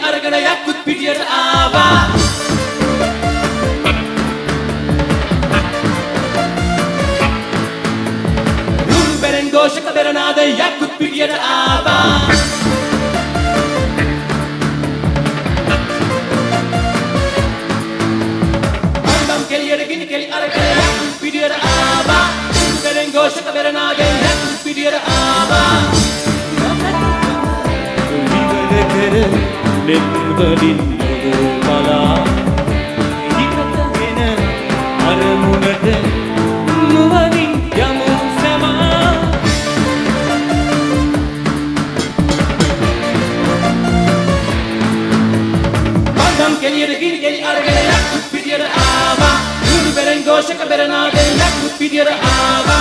අරගෙන යක්කුත් පිටියට ආවා රුල් බෙරෙන් ഘോഷක බෙරනාද යක්කුත් පිටියට ආවා අන්දම් කෙලියට ගිනි කෙලි අරගෙන යක්කුත් පිටියට ආවා රුල් බෙරෙන් ഘോഷක බෙරනාද යක්කුත් පිටියට ආවා Netvalin bala hikatගෙන අරමුණට නුවණින් යමු සමා මන්දම් කෙලියට ගිනි කෙලි අරගෙන යක්කුත් පිටියට ආවා රුළු බෙරෙන් ഘോഷක බෙරනාගෙන් යක්කුත් පිටියට ආවා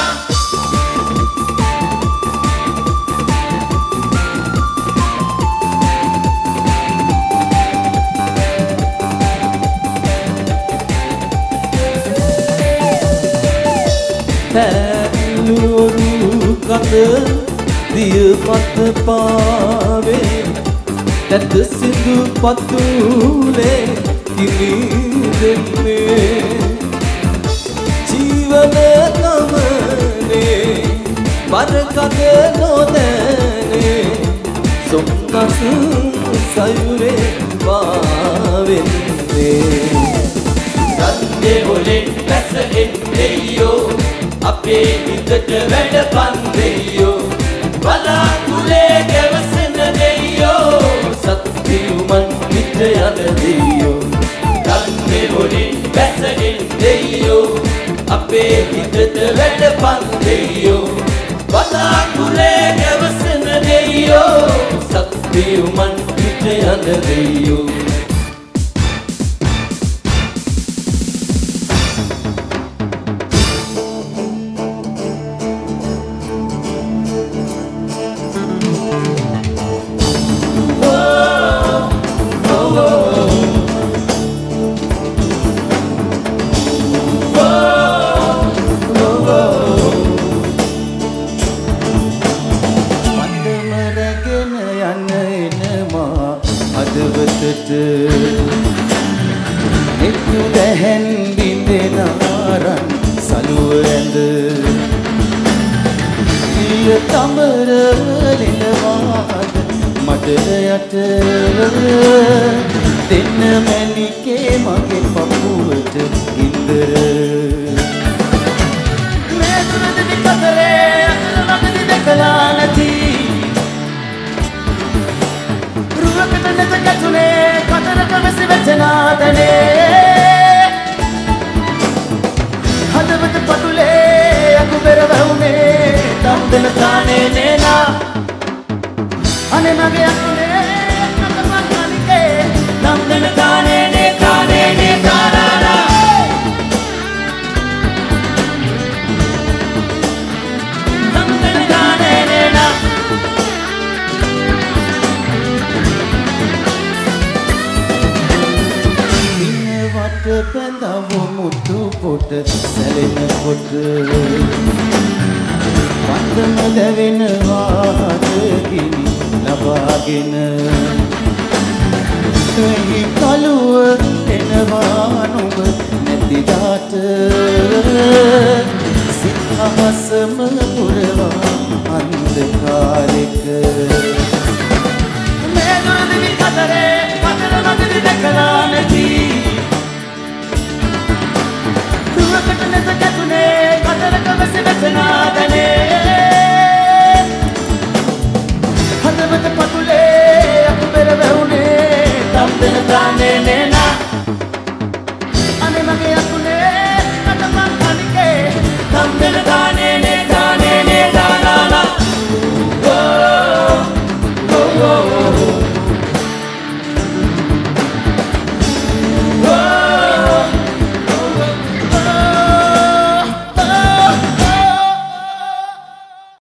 Luru kata dia mata pawe dat sindu patule kini denne ජීවන ගමනේ බරකද නොදැනේ සොම්නස් සයුරේ පාවෙන්නේ රන්දේ ඔලේ පැස එන්නේයෝ අපේ හිතට වැඩ පන්දෙයෝ බලාකුලේ ගැවසෙන දෙයෝ සත්‍යුමන් හිත යන දෙයෝ රන්දේ ඔලේ පැස එන්නේයෝ අපේ හිතට වැඩ පන්දෙයෝ බලාකුලේ ගැවසෙන දෙයෝ සත්‍යුමන් හිත යන දෙයෝ Itu dehen bindenaran saluend Ia tamara lilawad madayat Denna manike mage papuwat indara Me durad nikadare akalamakadi dekala nathi Ruwakata කතරක වැසි වැටෙනාදනේ හදවත පතුලේ අකු පෙර වැහුනේ දම් දෙන තානේ නේනා අනේ මගේ අකුනේ කතරක් කලිකේ දම් දෙන තානේ නේ තානේ නේ තාරාරා දම් දෙන තානේ නේනා පැඳවු මුතු පොට සැලෙන කොට වන්දම දැවෙනවා ගිනි ලබාගෙන එහි කලුව එනවා නුඹ නැති දාට සිත හසම පුරවා අන්ධකාරෙක